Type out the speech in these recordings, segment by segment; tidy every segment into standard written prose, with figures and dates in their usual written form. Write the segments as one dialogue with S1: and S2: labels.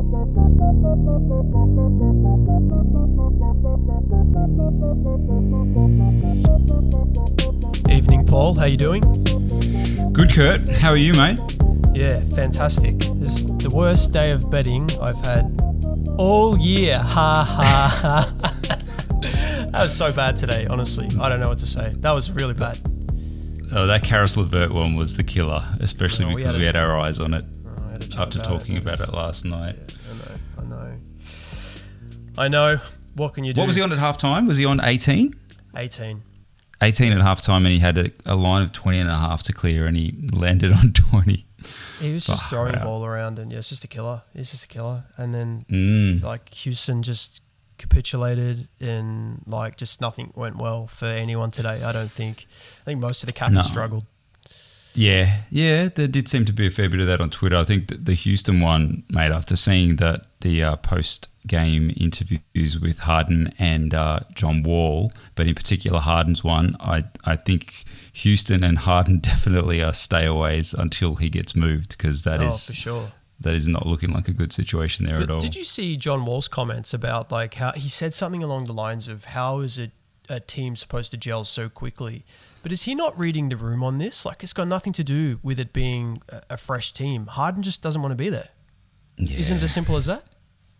S1: Evening, Paul. How you doing?
S2: Good, Kurt. How are you, mate?
S1: Yeah, fantastic. This is the worst day of betting I've had all year. Ha, ha, ha. That was so bad today, honestly. I don't know what to say. That was really bad.
S2: Oh, that Carousel Levert one was the killer, especially because we had our eyes on it after talking about it last night.
S1: Yeah, I know. What can you do?
S2: What was he on at halftime? Was he on 18?
S1: 18.
S2: 18 at halftime, and he had a line of 20 and a half to clear, and he landed on 20.
S1: He was just throwing the ball around, and it's just a killer. He's just a killer. And then Houston just capitulated, and just nothing went well for anyone today. I don't think. I think most of the Capitals struggled.
S2: Yeah, there did seem to be a fair bit of that on Twitter. I think that the Houston one, mate, after seeing that the post-game interviews with Harden and John Wall, but in particular Harden's one, I think Houston and Harden definitely are stayaways until he gets moved, because that is
S1: for sure.
S2: That is not looking like a good situation there at all.
S1: Did you see John Wall's comments about how he said something along the lines of how is a team supposed to gel so quickly? But is he not reading the room on this? It's got nothing to do with it being a fresh team. Harden just doesn't want to be there. Yeah. Isn't it as simple as that?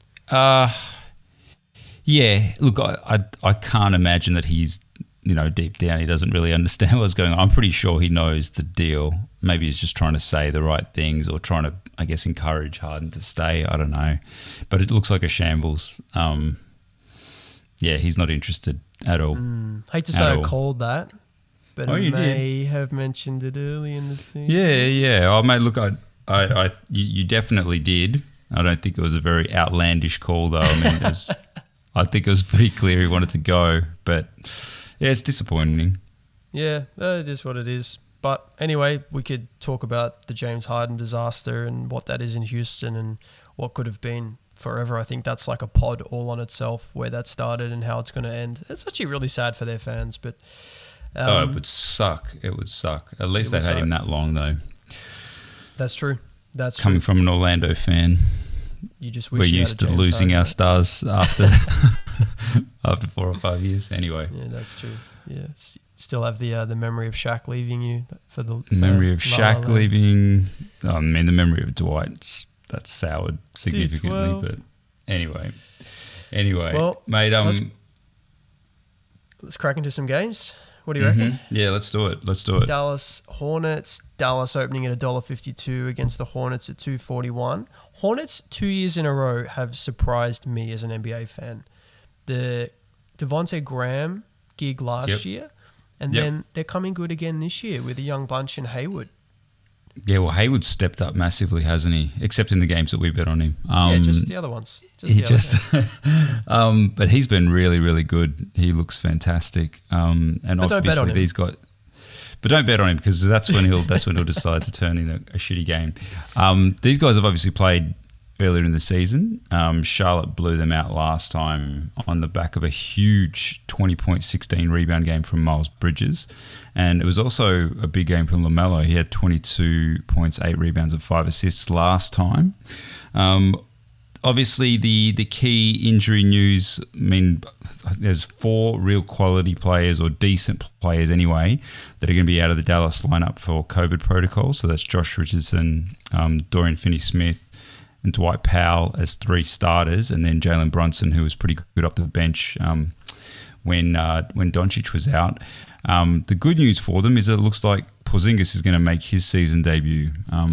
S2: Yeah. Look, I can't imagine that he's, deep down he doesn't really understand what's going on. I'm pretty sure he knows the deal. Maybe he's just trying to say the right things or trying to, I guess, encourage Harden to stay. I don't know. But it looks like a shambles. Yeah, he's not interested at all.
S1: Hate to say I called that. But I may have mentioned it early in the season.
S2: Yeah. Oh, mate, look, you definitely did. I don't think it was a very outlandish call, though. I mean, I think it was pretty clear he wanted to go. But, yeah, it's disappointing.
S1: Yeah, it is what it is. But anyway, we could talk about the James Harden disaster and what that is in Houston and what could have been forever. I think that's like a pod all on itself, where that started and how it's going to end. It's actually really sad for their fans, but...
S2: it would suck. It would suck. At least they've had him that long, though.
S1: That's true. That's
S2: coming from an Orlando fan.
S1: You just wish
S2: we're used to losing our stars after 4 or 5 years. Anyway.
S1: Yeah, that's true. Yeah, still have the memory of Shaq leaving you for the
S2: memory of Shaq leaving. I mean, the memory of Dwight. That's soured significantly. But anyway,
S1: well,
S2: mate.
S1: Let's crack into some games. What do you reckon?
S2: Yeah, let's do it.
S1: Dallas Hornets. Dallas opening at $1.52 against the Hornets at $2.41. Hornets 2 years in a row have surprised me as an NBA fan. The Devontae Graham gig last year, and then they're coming good again this year with a young bunch in Hayward.
S2: Yeah, well, Hayward's stepped up massively, hasn't he? Except in the games that we bet on him.
S1: Just the other ones.
S2: But he's been really, really good. He looks fantastic. And
S1: but
S2: obviously these guys. But don't bet on him, because that's when he'll decide to turn in a shitty game. These guys have obviously played earlier in the season. Charlotte blew them out last time on the back of a huge 20-point, 16-rebound game from Miles Bridges. And it was also a big game from LaMelo. He had 22 points, 8 rebounds and 5 assists last time. Obviously, the key injury news, I mean, there's 4 real quality players, or decent players anyway, that are going to be out of the Dallas lineup for COVID protocol. So that's Josh Richardson, Dorian Finney-Smith, and Dwight Powell as 3 starters, and then Jalen Brunson, who was pretty good off the bench when Doncic was out. The good news for them is that it looks like Porzingis is going to make his season debut.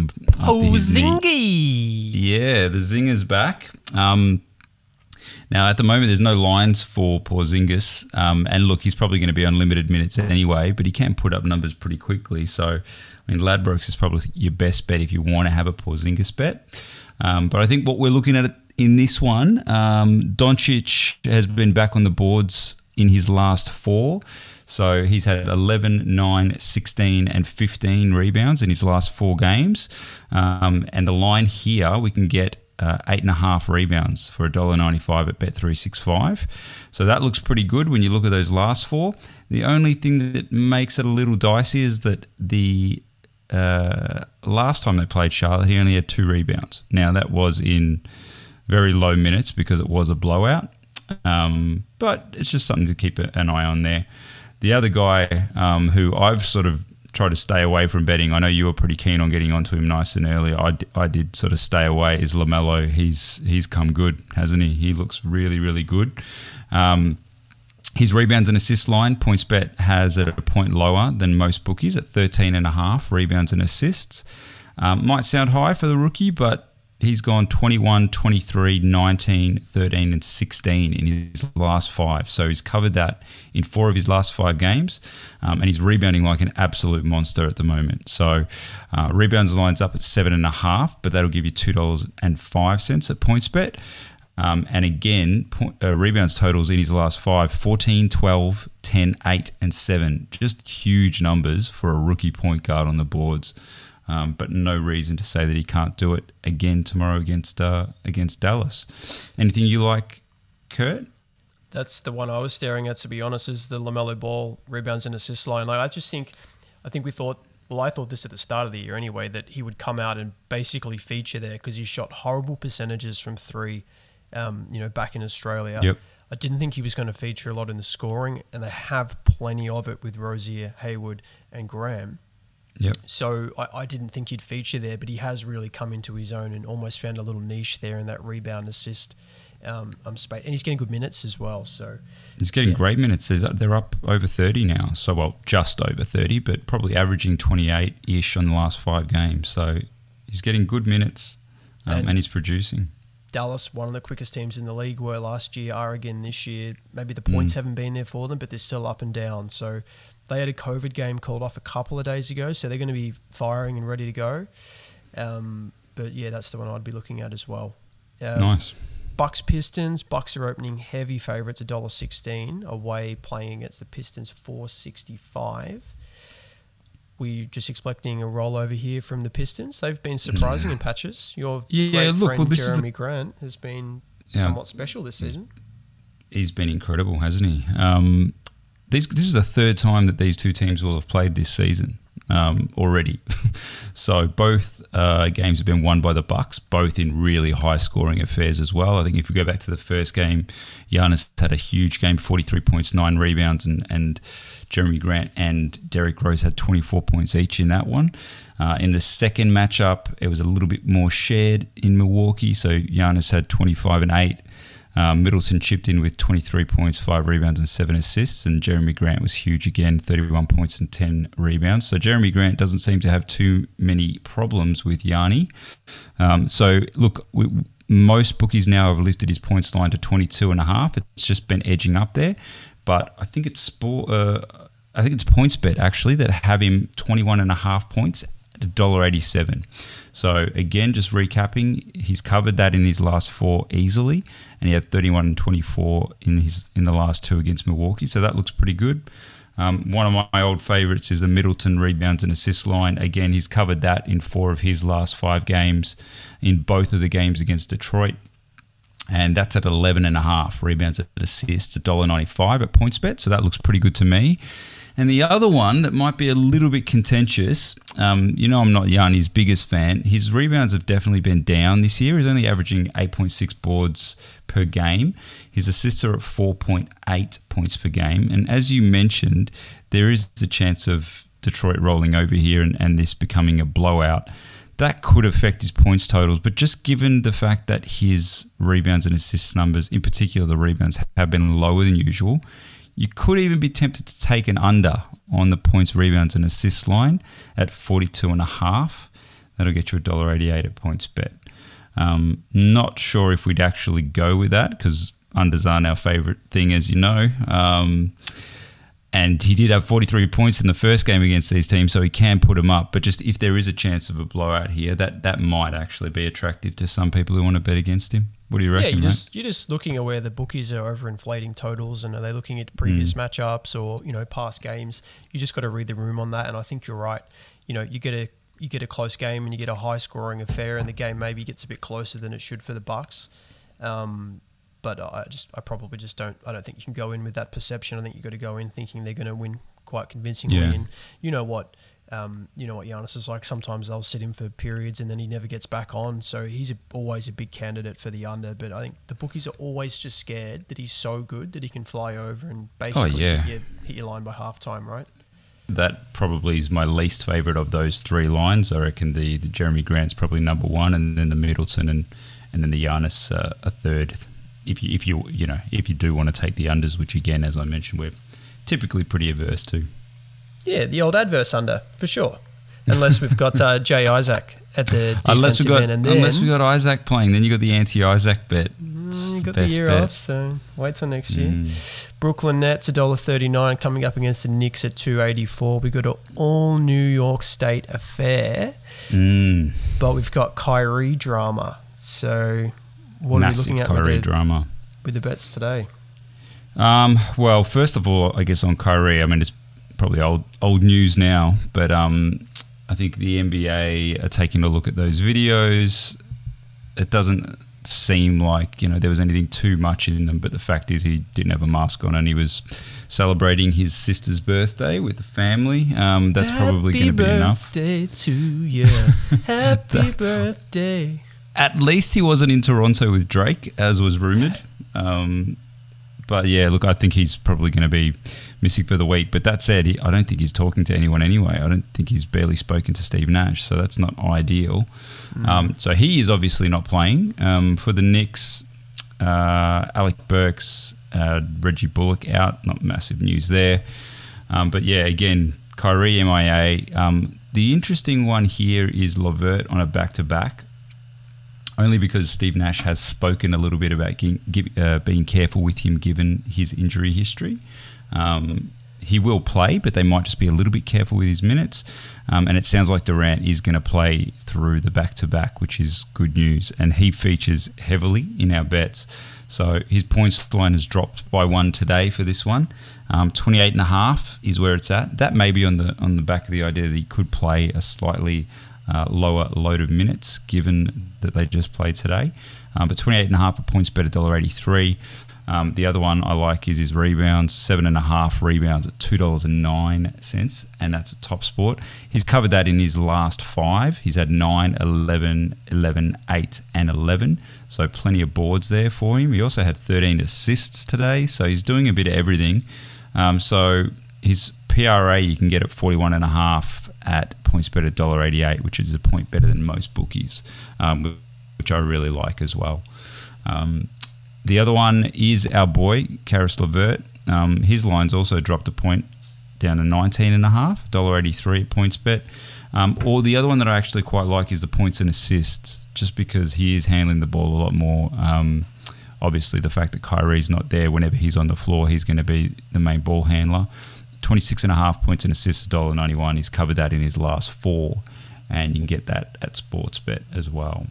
S1: Zingy!
S2: Yeah, the Zinger's back. Now, at the moment, there's no lines for Porzingis. And look, he's probably going to be on limited minutes anyway, but he can put up numbers pretty quickly. So, I mean, Ladbrokes is probably your best bet if you want to have a Porzingis bet. But I think what we're looking at in this one, Doncic has been back on the boards in his last 4. So he's had 11, 9, 16 and 15 rebounds in his last 4 games. And the line here, we can get 8.5 rebounds for $1.95 at Bet365. So that looks pretty good when you look at those last 4. The only thing that makes it a little dicey is that the last time they played Charlotte, he only had 2 rebounds. Now, that was in very low minutes because it was a blowout. But it's just something to keep an eye on there. The other guy who I've sort of tried to stay away from betting, I know you were pretty keen on getting onto him nice and early. I did sort of stay away, is LaMelo. He's come good, hasn't he? He looks really, really good. His rebounds and assist line, PointsBet has it at a point lower than most bookies at 13.5 rebounds and assists. Might sound high for the rookie, but he's gone 21, 23, 19, 13 and 16 in his last 5. So he's covered that in 4 of his last 5 games, and he's rebounding like an absolute monster at the moment. So rebounds lines up at 7.5, but that'll give you $2.05 at PointsBet. And again, rebounds totals in his last 5, 14, 12, 10, 8 and 7. Just huge numbers for a rookie point guard on the boards. But no reason to say that he can't do it again tomorrow against Dallas. Anything you like, Kurt?
S1: That's the one I was staring at, to be honest, is the LaMelo Ball rebounds and assist line. Like, I think we thought, well, I thought this at the start of the year anyway, that he would come out and basically feature there because he shot horrible percentages from 3, back in Australia.
S2: Yep.
S1: I didn't think he was going to feature a lot in the scoring, and they have plenty of it with Rozier, Hayward, and Graham.
S2: Yep.
S1: So I didn't think he'd feature there, but he has really come into his own and almost found a little niche there in that rebound assist space. And he's getting good minutes as well. So
S2: he's getting great minutes. They're up over 30 now. So, well, just over 30, but probably averaging 28-ish on the last 5 games. So he's getting good minutes and he's producing.
S1: Dallas, one of the quickest teams in the league, were last year, are again this year. Maybe the points haven't been there for them, but they're still up and down. So they had a COVID game called off a couple of days ago, so they're going to be firing and ready to go. But yeah, that's the one I'd be looking at as well.
S2: Nice.
S1: Bucks Pistons. Bucks are opening heavy favourites $1.16 away, playing against the Pistons $4.65. We're just expecting a rollover here from the Pistons. They've been surprising in patches. Your great friend Jeremy Grant has been somewhat special this season.
S2: He's been incredible, hasn't he? This is the 3rd time that these two teams will have played this season already. So both games have been won by the Bucks, both in really high-scoring affairs as well. I think if we go back to the first game, Giannis had a huge game, 43 points, 9 rebounds, and Jeremy Grant and Derrick Rose had 24 points each in that one. In the second matchup, it was a little bit more shared in Milwaukee. So Giannis had 25 and 8. Middleton chipped in with 23 points, 5 rebounds and 7 assists, and Jeremy Grant was huge again, 31 points and 10 rebounds. So Jeremy Grant doesn't seem to have too many problems with Yanni. So look, most bookies now have lifted his points line to 22.5. It's just been edging up there, but I think it's PointsBet actually that have him 21.5 points at $1.87. So again, just recapping, he's covered that in his last 4 easily, and he had 31 and 24 in the last 2 against Milwaukee. So that looks pretty good. One of my old favourites is the Middleton rebounds and assist line. Again, he's covered that in 4 of his last 5 games, in both of the games against Detroit. And that's at 11.5 rebounds and assists, $1.95 at PointsBet. So that looks pretty good to me. And the other one that might be a little bit contentious, I'm not Yanni's biggest fan. His rebounds have definitely been down this year. He's only averaging 8.6 boards per game. His assists are at 4.8 points per game. And as you mentioned, there is the chance of Detroit rolling over here and this becoming a blowout. That could affect his points totals, but just given the fact that his rebounds and assists numbers, in particular the rebounds, have been lower than usual, you could even be tempted to take an under on the points, rebounds, and assists line at 42.5. That'll get you $1.88 at PointsBet. Not sure if we'd actually go with that because unders aren't our favourite thing, as you know. And he did have 43 points in the first game against these teams, so he can put them up. But just if there is a chance of a blowout here, that might actually be attractive to some people who want to bet against him. What do you reckon,
S1: you're just looking at where the bookies are overinflating totals, and are they looking at previous matchups or past games? You just got to read the room on that, and I think you're right. You get a close game and you get a high scoring affair, and the game maybe gets a bit closer than it should for the Bucks. But I don't think you can go in with that perception. I think you've got to go in thinking they're going to win quite convincingly.
S2: Yeah.
S1: And you know what? You know what Giannis is like. Sometimes they'll sit him for periods and then he never gets back on. So he's always a big candidate for the under. But I think the bookies are always just scared that he's so good that he can fly over and basically hit your line by halftime, right?
S2: That probably is my least favourite of those three lines. I reckon the Jeremy Grant's probably number one, and then the Middleton and then the Giannis a third. If you do want to take the unders, which again, as I mentioned, we're typically pretty averse to.
S1: Yeah, the old adverse under, for sure. Unless we've got Jay Isaac at the defensive end. And then,
S2: unless we've got Isaac playing, then you got the anti-Isaac bet.
S1: You got the year off, so wait till next year. Brooklyn Nets $1.39 coming up against the Knicks at $2.84. We got an all New York State affair, but we've got Kyrie drama. So what
S2: Massive
S1: are we looking at
S2: Kyrie drama
S1: with the bets today?
S2: Well, first of all, I guess on Kyrie, I mean it's probably old news now, but I think the NBA are taking a look at those videos. It doesn't seem like there was anything too much in them, but the fact is he didn't have a mask on and he was celebrating his sister's birthday with the family. That's probably going to be enough.
S1: Happy birthday to you. Happy birthday.
S2: At least he wasn't in Toronto with Drake, as was rumoured. But yeah, look, I think he's probably going to be missing for the week. But that said, I don't think he's talking to anyone anyway. I don't think he's barely spoken to Steve Nash, so that's not ideal. So he is obviously not playing. For the Knicks, Alec Burks, Reggie Bullock out. Not massive news there. But yeah, again, Kyrie MIA. The interesting one here is LeVert on a back-to-back. Only because Steve Nash has spoken a little bit about being careful with him given his injury history. He will play, but they might just be a little bit careful with his minutes. And it sounds like Durant is going to play through the back-to-back, which is good news. And he features heavily in our bets. So his points line has dropped by one today for this one. 28.5 is where it's at. That may be on the back of the idea that he could play a slightly lower load of minutes given that they just played today. But 28.5 points bet $1.83. The other one I like is his rebounds, 7.5 rebounds at $2.09, and that's a top sport. He's covered that in his last 5. He's had 9, 11, 11, 8, and 11, so plenty of boards there for him. He also had 13 assists today, so he's doing a bit of everything. So his PRA you can get at 41.5 at points bet $1.88, which is a point better than most bookies, which I really like as well. The other one is our boy, Karis LeVert. His line's also dropped a point down to 19.5, $1.83 at points bet. Or the other one that I actually quite like is the points and assists, just because he is handling the ball a lot more. Obviously, the fact that Kyrie's not there, whenever he's on the floor, he's going to be the main ball handler. 26.5 points and assists, $1.91. He's covered that in his last 4, and you can get that at Sportsbet as well.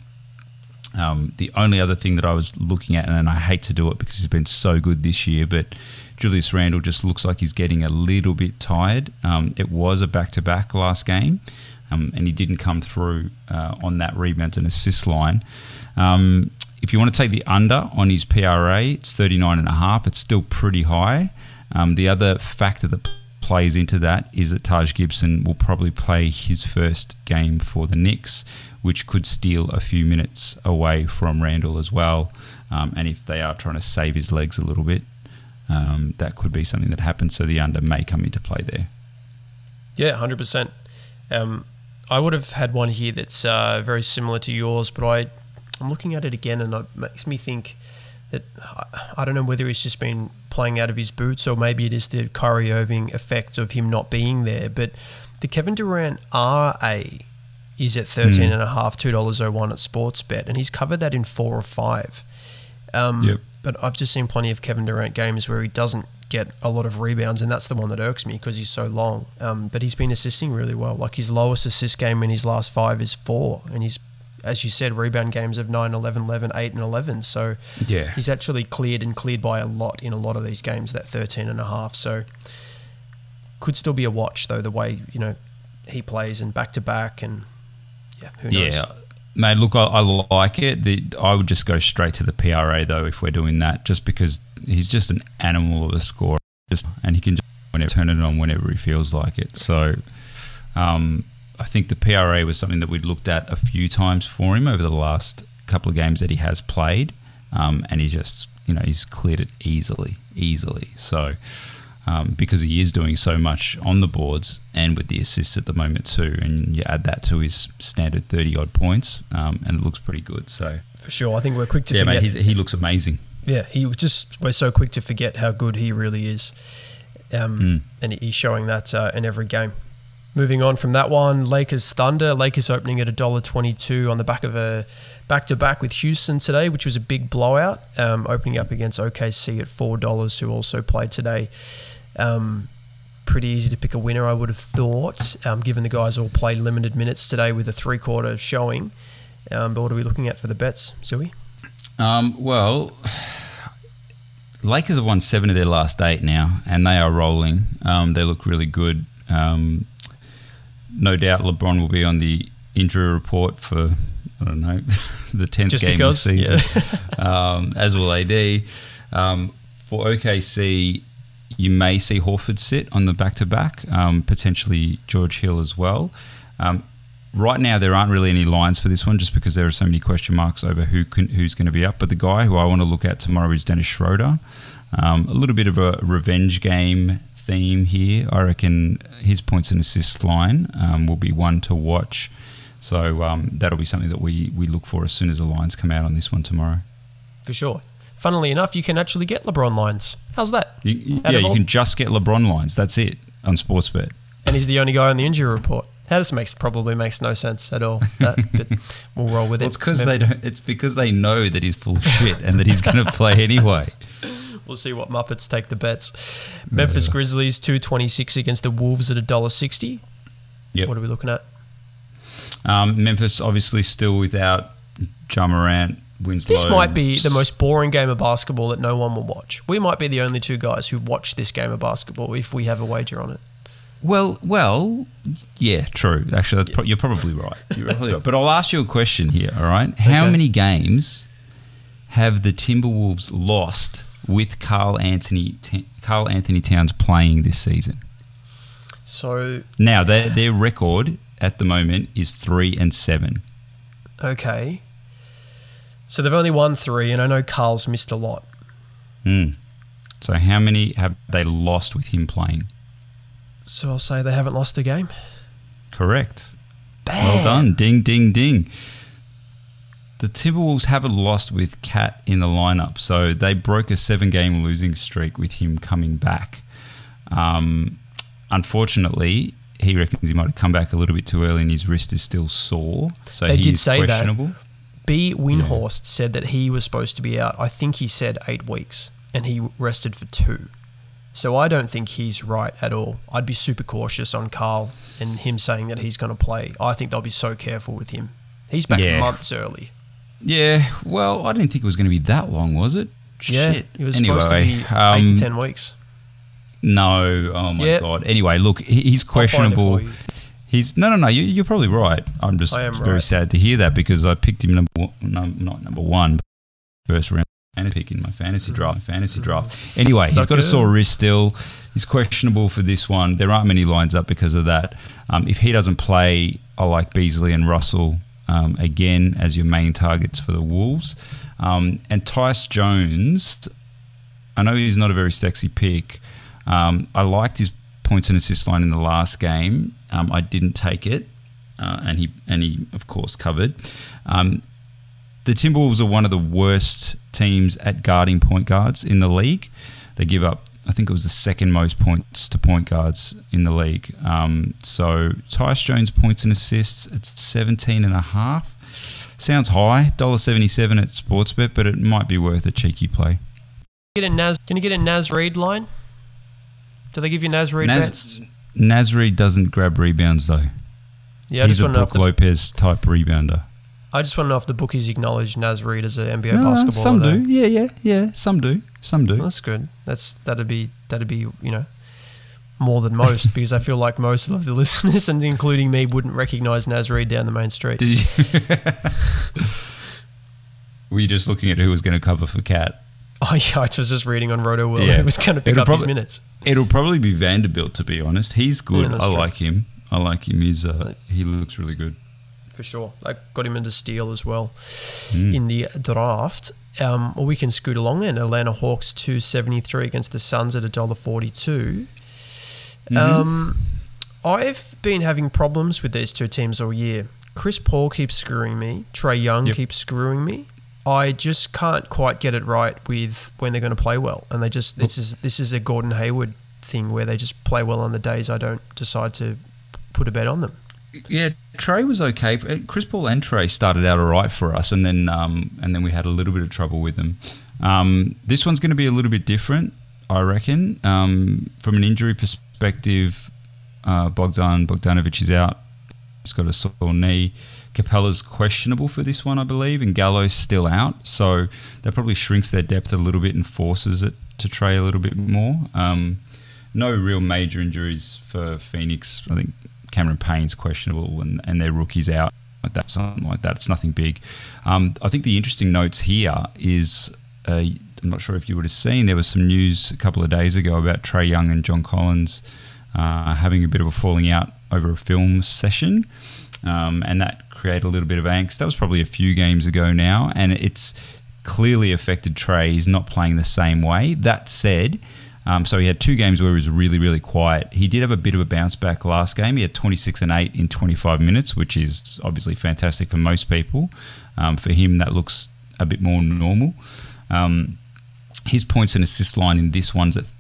S2: The only other thing that I was looking at, and I hate to do it because he's been so good this year, but Julius Randle just looks like he's getting a little bit tired. It was a back-to-back last game, and he didn't come through on that rebound and assist line. If you want to take the under on his PRA, it's 39.5. It's still pretty high. The other factor that plays into that is that Taj Gibson will probably play his first game for the Knicks, which could steal a few minutes away from Randall as well. And if they are trying to save his legs a little bit, that could be something that happens. So the under may come into play there.
S1: Yeah, 100%. I would have had one here that's very similar to yours, but I'm looking at it again and it makes me think that I don't know whether he's just been playing out of his boots or maybe it is the Kyrie Irving effect of him not being there. But the Kevin Durant RA is at 13.5, $2.01 at Sportsbet, and he's covered that in 4 or 5. But I've just seen plenty of Kevin Durant games where he doesn't get a lot of rebounds, and that's the one that irks me because he's so long. But he's been assisting really well. Like his lowest assist game in his last 5 is 4, and he's, as you said, rebound games of 9, 11, 11, 8, and 11. So
S2: yeah, he's
S1: actually cleared by a lot in a lot of these games, that 13.5. So could still be a watch, though, the way, he plays and back-to-back and, yeah, who knows?
S2: Yeah, mate, look, I like it. I would just go straight to the PRA, though, if we're doing that, just because he's just an animal of a scorer, and he can just turn it on whenever he feels like it. So I think the PRA was something that we'd looked at a few times for him over the last couple of games that he has played, and he's just, he's cleared it easily. So because he is doing so much on the boards and with the assists at the moment too, and you add that to his standard 30-odd points, and it looks pretty good. So
S1: for sure, I think we're quick to forget.
S2: Yeah, mate, he looks amazing.
S1: Yeah, we're so quick to forget how good he really is, and he's showing that in every game. Moving on from that one, Lakers Thunder. Lakers opening at $1.22 on the back of a back-to-back with Houston today, which was a big blowout, opening up against OKC at $4, who also played today. Pretty easy to pick a winner, I would have thought, given the guys all played limited minutes today with a three-quarter showing. But what are we looking at for the bets, Zooey?
S2: Well, Lakers have won 7 of their last 8 now, and they are rolling. They look really good. No doubt LeBron will be on the injury report for, I don't know, the 10th
S1: Just
S2: game
S1: because,
S2: of the season, as will AD. For OKC, you may see Horford sit on the back-to-back, potentially George Hill as well. Right now, there aren't really any lines for this one just because there are so many question marks over who's going to be up. But the guy who I want to look at tomorrow is Dennis Schroeder. A little bit of a revenge game theme here. I reckon his points and assists line will be one to watch. So that'll be something that we look for as soon as the lines come out on this one tomorrow.
S1: For sure. Funnily enough, you can actually get LeBron lines. How's that?
S2: You can just get LeBron lines. That's it on Sportsbet.
S1: And he's the only guy on the injury report. How this probably makes no sense at all. But we'll roll with it.
S2: It's because they don't. It's because they know that he's full of shit and that he's going to play anyway.
S1: We'll see what Muppets take the bets. Memphis Grizzlies $2.26 against the Wolves at $1.60.
S2: Yep.
S1: What are we looking at?
S2: Memphis obviously still without Ja Morant. Winslow.
S1: This might be the most boring game of basketball that no one will watch. We might be the only two guys who watch this game of basketball if we have a wager on it.
S2: Well, yeah, true. Actually, you're probably right. But I'll ask you a question here, all right? How many games have the Timberwolves lost with Karl Anthony Towns playing this season?
S1: So
S2: now their record at the moment is 3-7.
S1: Okay. So they've only won 3, and I know Karl's missed a lot.
S2: So how many have they lost with him playing?
S1: So I'll say they haven't lost a game.
S2: Correct.
S1: Bam.
S2: Well done. Ding, ding, ding. The Timberwolves haven't lost with Cat in the lineup, so they broke a 7-game losing streak with him coming back. Unfortunately, he reckons he might have come back a little bit too early and his wrist is still sore. So
S1: they did
S2: is
S1: say
S2: questionable.
S1: That. B. Windhorst said that he was supposed to be out. I think he said 8 weeks, and he rested for 2. So I don't think he's right at all. I'd be super cautious on Karl and him saying that he's going to play. I think they'll be so careful with him. He's back months early.
S2: Yeah, well, I didn't think it was going to be that long, was it?
S1: Yeah,
S2: Shit.
S1: it was supposed to be 8 to 10 weeks.
S2: No, oh my God. Anyway, look, he's questionable. He's no. You're probably right. I'm just very sad to hear that because I picked him not number 1, but first round pick in my fantasy draft. Anyway, he's got a sore wrist still. He's questionable for this one. There aren't many lines up because of that. If he doesn't play, I like Beasley and Russell again as your main targets for the Wolves. And Tyus Jones, I know he's not a very sexy pick. I liked his points and assist line in the last game. I didn't take it, and he of course covered. The Timberwolves are one of the worst teams at guarding point guards in the league. They give up, I think it was the second most points to point guards in the league. So Tyus Jones points and assists at 17.5. Sounds high, $1.77 at Sportsbet, but it might be worth a cheeky play.
S1: Can you get a Naz Reid line? Do they give you Naz Reid bets?
S2: Naz Reid doesn't grab rebounds though.
S1: Yeah,
S2: he's a Brook Lopez type rebounder.
S1: I just want to know if the bookies acknowledge Naz Reid as an NBA basketballer.
S2: Some do. Yeah. Some do.
S1: Well, that's good. That'd be more than most because I feel like most of the listeners, and including me, wouldn't recognise Naz Reid down the main street.
S2: Did you? Were you just looking at who was going to cover for Cat?
S1: Oh yeah, I was just reading on Roto World. Who was going to pick up his minutes.
S2: It'll probably be Vanderbilt, to be honest. He's good. I like him. I like him. He looks really good.
S1: For sure. I got him into steal as well in the draft. Well, we can scoot along then. Atlanta Hawks 273 against the Suns at $1.42. I've been having problems with these two teams all year. Chris Paul keeps screwing me. Trae Young keeps screwing me. I just can't quite get it right with when they're going to play well. And this is a Gordon Hayward thing where they just play well on the days I don't decide to put a bet on them.
S2: Yeah, Trae was okay. Chris Paul and Trae started out all right for us, and then we had a little bit of trouble with them. This one's going to be a little bit different, I reckon. From an injury perspective, Bogdanovic is out. He's got a sore knee. Capella's questionable for this one, I believe, and Gallo's still out. So that probably shrinks their depth a little bit and forces it to Trae a little bit more. No real major injuries for Phoenix. I think Cameron Payne's questionable and their rookie's out, something like that. It's nothing big. I think the interesting notes here is, I'm not sure if you would have seen, there was some news a couple of days ago about Trae Young and John Collins having a bit of a falling out over a film session, and that created a little bit of angst. That was probably a few games ago now, and it's clearly affected Trae. He's not playing the same way. That said, so he had 2 games where he was really, really quiet. He did have a bit of a bounce back last game. He had 26 and 8 in 25 minutes, which is obviously fantastic for most people. For him, that looks a bit more normal. His points and assist line in this one's at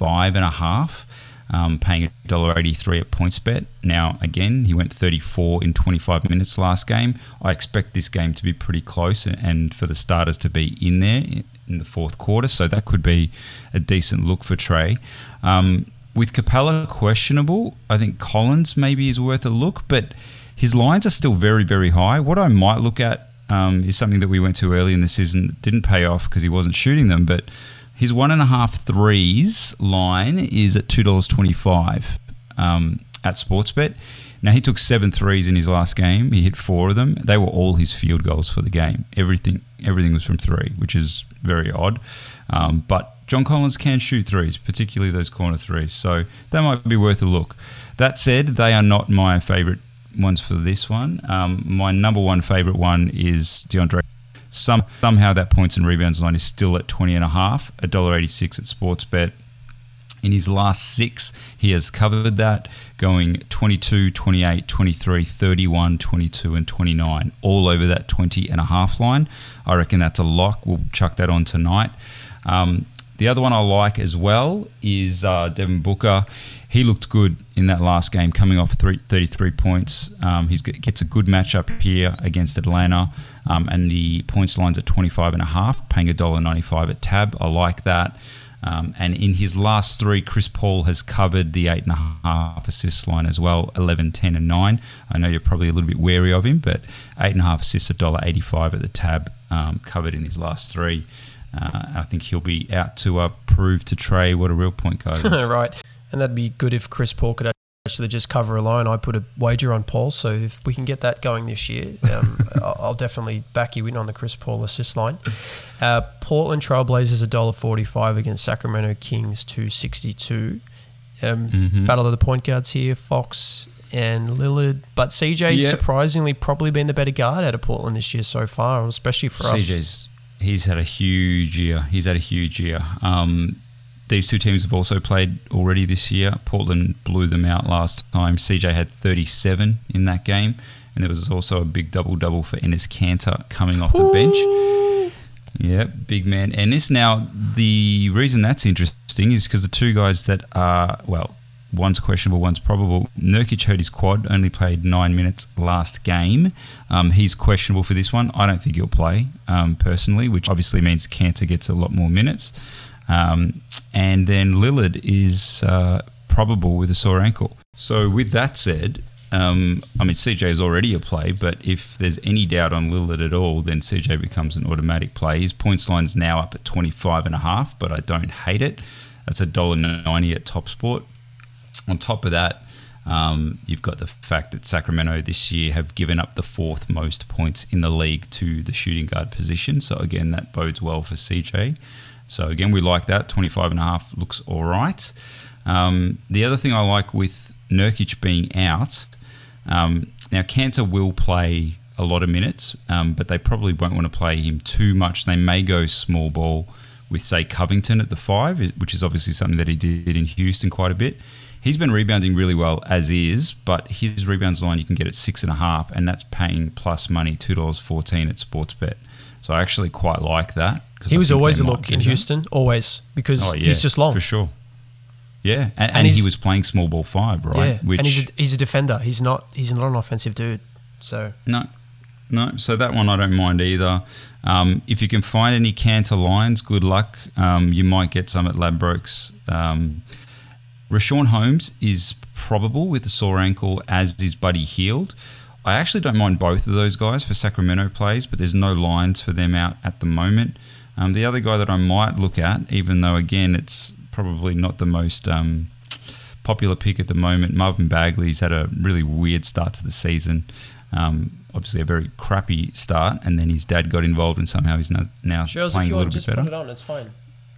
S2: 35.5, paying $1.83 at PointsBet. Now, again, he went 34 in 25 minutes last game. I expect this game to be pretty close and for the starters to be in there in the fourth quarter, so that could be a decent look for Trae. With Capella questionable, I think Collins maybe is worth a look, but his lines are still very, very high. What I might look at is something that we went to early in the season that didn't pay off because he wasn't shooting them, but his 1.5 threes line is at $2.25 at Sportsbet. Now, he took 7 threes in his last game. He hit 4 of them. They were all his field goals for the game. Everything was from 3, which is very odd. But John Collins can shoot threes, particularly those corner threes. So that might be worth a look. That said, they are not my favourite ones for this one. My number one favourite one is DeAndre. Somehow that points and rebounds line is still at 20.5, $1.86 at Sportsbet. In his last 6, he has covered that, going 22, 28, 23, 31, 22, and 29, all over that 20.5 line. I reckon that's a lock. We'll chuck that on tonight. The other one I like as well is Devin Booker. He looked good in that last game, coming off 33 points. He gets a good matchup here against Atlanta, and the points line's at 25.5, paying $1.95 at Tab. I like that. And in his last 3, Chris Paul has covered the 8.5 assist line as well, 11, 10, and 9. I know you're probably a little bit wary of him, but 8.5 assists, $1.85 at the Tab, covered in his last 3. I think he'll be out to prove to Trae what a real point guard is.
S1: Right. And that'd be good if Chris Paul could actually just cover a line. I put a wager on Paul, so if we can get that going this year, I'll definitely back you in on the Chris Paul assist line. Portland Trailblazers $1.45 against Sacramento Kings 262. Battle of the point guards here, Fox and Lillard. But CJ's surprisingly probably been the better guard out of Portland this year so far, especially for us.
S2: He's had a huge year. These two teams have also played already this year. Portland blew them out last time. CJ had 37 in that game. And there was also a big double-double for Enes Kanter coming off the bench. Yeah, big man. Enes. Now, the reason that's interesting is because the two guys that are, well, one's questionable, one's probable. Nurkic hurt his quad, only played 9 minutes last game. He's questionable for this one. I don't think he'll play, personally, which obviously means Kanter gets a lot more minutes. And then Lillard is probable with a sore ankle. So with that said, CJ is already a play, but if there's any doubt on Lillard at all, then CJ becomes an automatic play. His points line's now up at 25.5, but I don't hate it. That's $1.90 at TopSport. On top of that, you've got the fact that Sacramento this year have given up the 4th most points in the league to the shooting guard position. So again, that bodes well for CJ. So again, we like that. 25.5 looks all right. The other thing I like with Nurkic being out, now Cantor will play a lot of minutes, but they probably won't want to play him too much. They may go small ball with, say, Covington at the 5, which is obviously something that he did in Houston quite a bit. He's been rebounding really well as is, but his rebounds line you can get at 6.5, and that's paying plus money, $2.14 at Sportsbet. So I actually quite like that.
S1: He was always a look in Houston, always, because he's just long.
S2: For sure. Yeah, and he was playing small ball 5, right?
S1: Yeah, and he's a defender. He's not an offensive dude. So
S2: No, so that one I don't mind either. If you can find any Cantor lines, good luck. You might get some at Ladbrokes. Rashawn Holmes is probable with a sore ankle, as is Buddy Hield. I actually don't mind both of those guys for Sacramento plays, but there's no lines for them out at the moment. The other guy that I might look at, even though, again, it's probably not the most popular pick at the moment, Marvin Bagley's had a really weird start to the season. Obviously a very crappy start, and then his dad got involved, and somehow he's now playing a little bit better.
S1: Put it on, it's fine.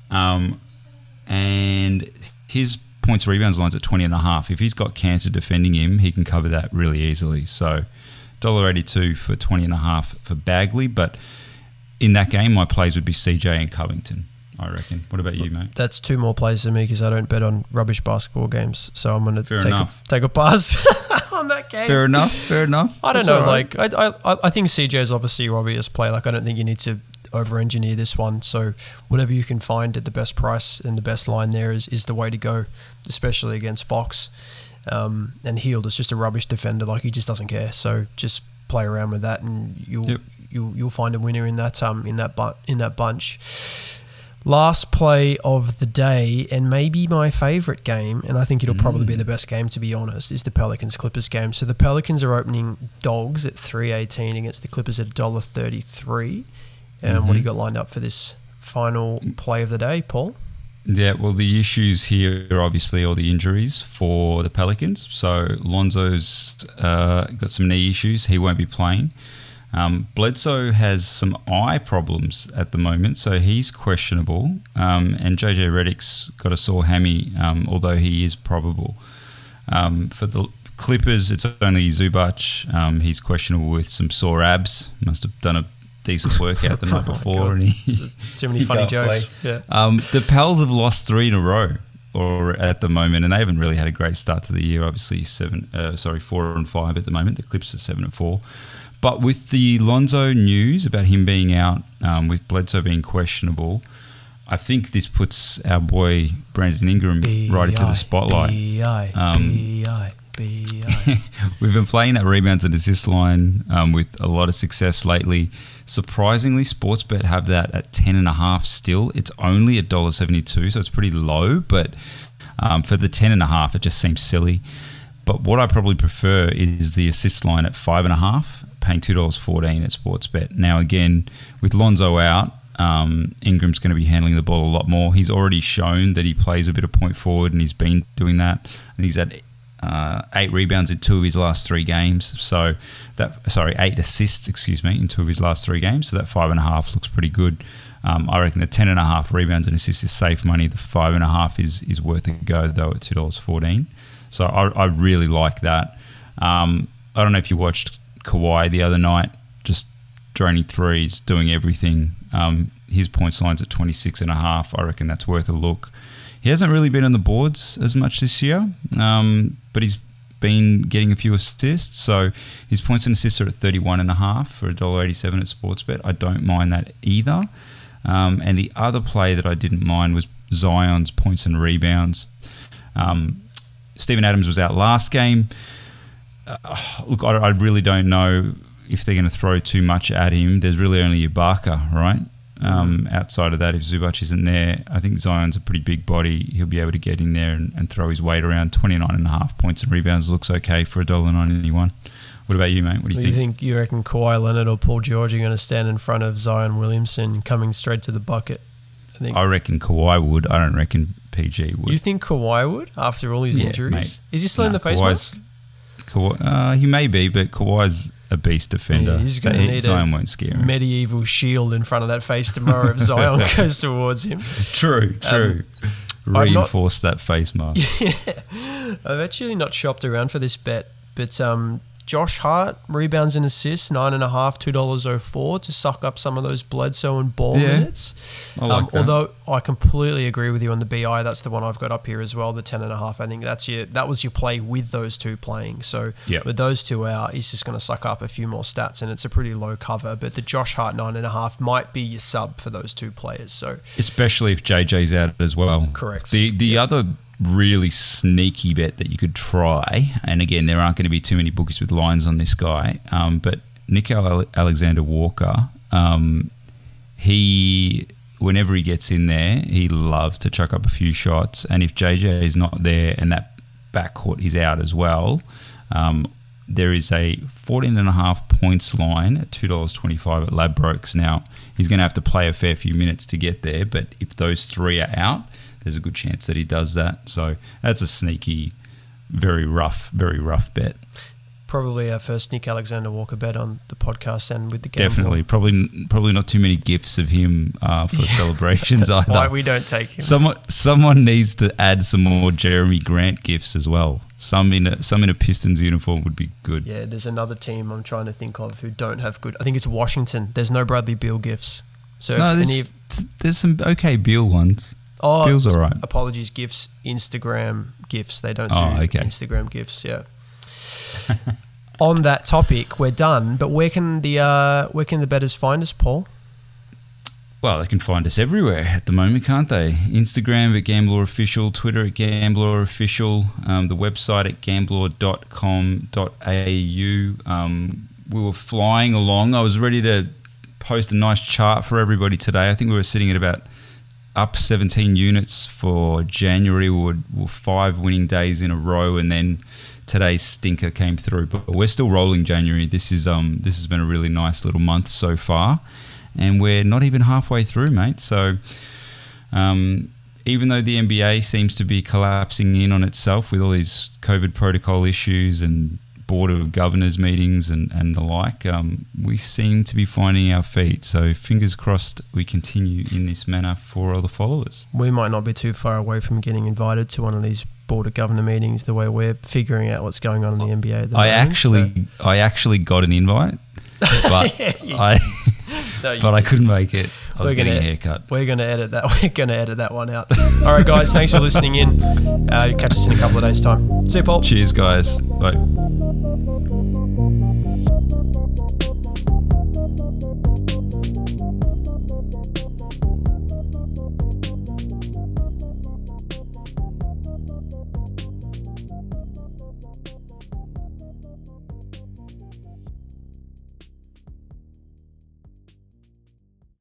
S2: And his points rebounds line's at 20.5. If he's got Cantor defending him, he can cover that really easily. So $1.82 for 20.5 for Bagley, but in that game, my plays would be CJ and Covington, I reckon. What about you, mate?
S1: That's 2 more plays than me because I don't bet on rubbish basketball games. So I'm going to take a pass on that game.
S2: Fair enough.
S1: I don't know. Right. I think CJ is obviously your obvious play. I don't think you need to over-engineer this one. So whatever you can find at the best price and the best line there is the way to go, especially against Fox. And Hield is just a rubbish defender. He just doesn't care. So just play around with that, and you'll find a winner in that bunch. Last play of the day, and maybe my favourite game, and I think it'll probably be the best game, to be honest, is the Pelicans-Clippers game. So the Pelicans are opening dogs at $3.18 against the Clippers at $1.33. What do you got lined up for this final play of the day, Paul?
S2: Yeah, well, the issues here are obviously all the injuries for the Pelicans. So Lonzo's got some knee issues. He won't be playing. Bledsoe has some eye problems at the moment, so he's questionable. And JJ Redick's got a sore hammy, although he is probable. For the Clippers, it's only Zubac. He's questionable with some sore abs. Must have done a decent workout the night before. And
S1: too many funny jokes. Yeah.
S2: The Pels have lost 3 in a row or at the moment, and they haven't really had a great start to the year. Obviously, 4-5 at the moment. The Clips are 7-4. But with the Lonzo news about him being out, with Bledsoe being questionable, I think this puts our boy Brandon Ingram right into the spotlight. We've been playing that rebounds and assist line with a lot of success lately. Surprisingly, Sportsbet have that at 10.5 still. It's only $1.72, so it's pretty low, but for the 10.5, it just seems silly. But what I probably prefer is the assist line at 5.5. Paying $2.14 at Sportsbet. Now, again, with Lonzo out, Ingram's going to be handling the ball a lot more. He's already shown that he plays a bit of point forward, and he's been doing that. And he's had 8 rebounds in 2 of his last 3 games. 8 assists, in 2 of his last 3 games. So that 5.5 looks pretty good. I reckon the 10.5 rebounds and assists is safe money. The 5.5 is worth a go, though, at $2.14. So I really like that. I don't know if you watched Kawhi the other night, just draining threes, doing everything. His points line's at 26.5. I reckon that's worth a look. He hasn't really been on the boards as much this year, but he's been getting a few assists. So his points and assists are at 31.5 for $1.87 at Sportsbet. I don't mind that either. And the other play that I didn't mind was Zion's points and rebounds. Steven Adams was out last game. Look, I really don't know if they're going to throw too much at him. There's really only Ibaka, right? Outside of that, if Zubac isn't there, I think Zion's a pretty big body. He'll be able to get in there and throw his weight around. 29.5 points and rebounds looks okay for $1.91. What about you, mate? What do you think?
S1: You reckon Kawhi Leonard or Paul George are going to stand in front of Zion Williamson coming straight to the bucket?
S2: I reckon Kawhi would. I don't reckon PG would.
S1: You think Kawhi would after all his injuries? Mate. Is he still in the face mask?
S2: He may be, but Kawhi's a beast defender.
S1: Yeah, he's going to need
S2: Zion won't scare him.
S1: Medieval shield in front of that face tomorrow if Zion goes towards him.
S2: True. Reinforce that face mask.
S1: Yeah. I've actually not shopped around for this bet, but Josh Hart, rebounds and assists, 9.5, $2.04 to suck up some of those Bledsoe and Ball minutes.
S2: I like that.
S1: Although I completely agree with you on the BI. That's the one I've got up here as well, the 10.5. I think that was your play with those two playing. So with those two out, he's just going to suck up a few more stats, and it's a pretty low cover. But the Josh Hart 9.5 might be your sub for those two players. So
S2: especially if JJ's out as well.
S1: Correct.
S2: The other really sneaky bet that you could try, and again, there aren't going to be too many bookies with lines on this guy, but Nico Alexander-Walker, whenever he gets in there, he loves to chuck up a few shots, and if JJ is not there and that backcourt is out as well, there is a 14.5 points line at $2.25 at Ladbrokes. Now, he's going to have to play a fair few minutes to get there, but if those three are out, there's a good chance that he does that. So that's a sneaky, very rough bet.
S1: Probably our first Nick Alexander-Walker bet on the podcast and with the Gambler.
S2: Definitely. Probably not too many gifts of him for celebrations
S1: That's
S2: either.
S1: why we don't take him.
S2: Someone needs to add some more Jeremy Grant gifts as well. Some in a Pistons uniform would be good.
S1: Yeah, there's another team I'm trying to think of who don't have good. I think it's Washington. There's no Bradley Beal gifts. So
S2: no, there's some okay Beal ones.
S1: Oh,
S2: Beal's all right.
S1: Apologies, gifts, Instagram gifts. They don't do Instagram gifts. Yeah. On that topic, we're done. But where can the bettors find us, Paul?
S2: Well, they can find us everywhere at the moment, can't they? Instagram at Gambler Official, Twitter at Gambler Official, the website at gambler.com.au. We were flying along. I was ready to post a nice chart for everybody today. I think we were sitting at about up 17 units for January. We were 5 winning days in a row, and then today's stinker came through. But we're still rolling January. This has been a really nice little month so far, and we're not even halfway through, mate. So even though the NBA seems to be collapsing in on itself with all these COVID protocol issues and Board of Governors meetings and the like, we seem to be finding our feet. So fingers crossed we continue in this manner for all the followers.
S1: We might not be too far away from getting invited to one of these Board of Governor meetings the way we're figuring out what's going on in the NBA at the moment.
S2: I actually got an invite, but I couldn't make it. I was getting a haircut.
S1: We're going to edit that. We're going to edit that one out. All right, guys. Thanks for listening in. Catch us in a couple of days' time. See you, Paul.
S2: Cheers, guys. Bye.